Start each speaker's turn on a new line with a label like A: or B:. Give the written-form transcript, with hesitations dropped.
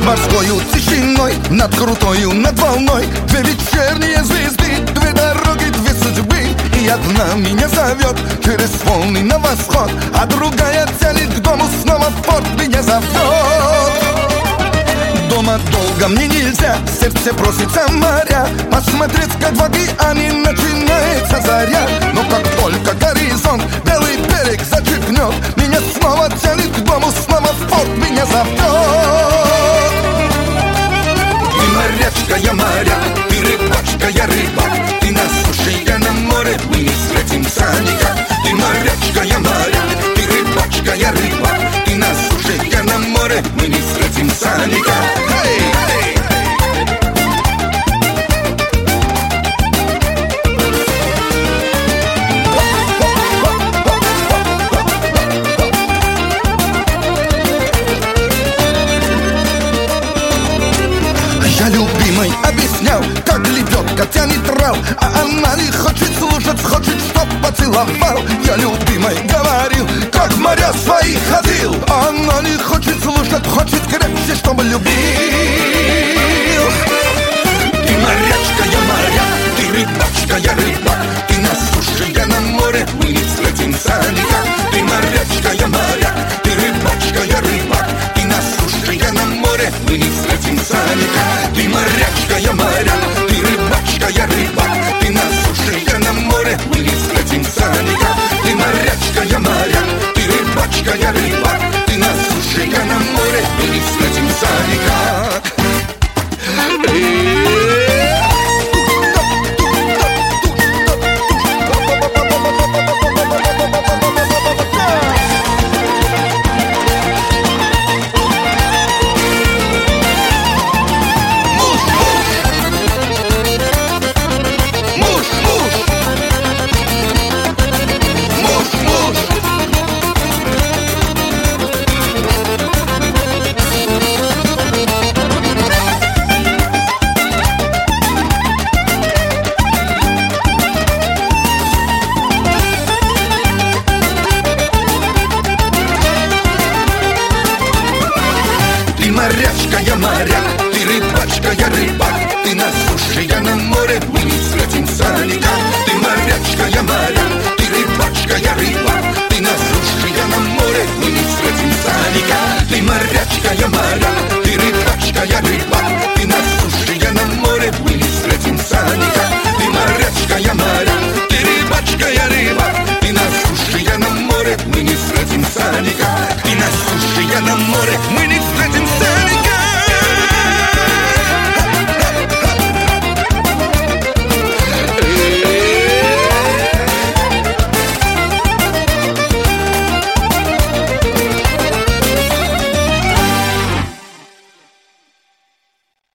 A: морскою тишиной, над крутою, над волной. Две вечерние звезды, две дороги, две судьбы. И одна меня зовет через волны на восход, а другая тянет к дому снова в порт меня зовет. Дома долго мне нельзя, сердце просится моря, посмотреть, как в океане начинается заря. Но как только горизонт белый берег зачеркнет, меня снова тянет к дому, снова в порт меня зовет. Ты морячка, я моряк, ты рыбачка, я рыбак, ты на суше, я на море, мы не встретимся никак. Ты морячка, я моряк, ты рыбачка, я рыбак, ты на суше, я на море, мы не встретимся никак. Я любимой объяснял, как лебедка тянет трал, а она не хочет слушать, хочет, чтоб поцеловал. Я любимой говорил, как в моря свои ходил, а она не хочет слушать, хочет крепче, чтобы любил. Ты морячка, я моряк, ты рыбачка, я рыбак, ты на суше, я на море, мы не встретимся никак. Ты морячка, я моряк, ты рыбачка, я рыбак, ты на суше, я на море, мы не встретимся никак. Ты морячка, я моряк, ты рыбачка, я рыбак, ты на суше, я на море, мы не встретимся никак. Ты морячка, я моряк, ты рыбачка, я рыбак, ты на суше, я на море, мы не встретимся никак. Морячка, я моряк, ты рыбачка, я рыбак, ты на суше, я на море, мы не встретимся никак.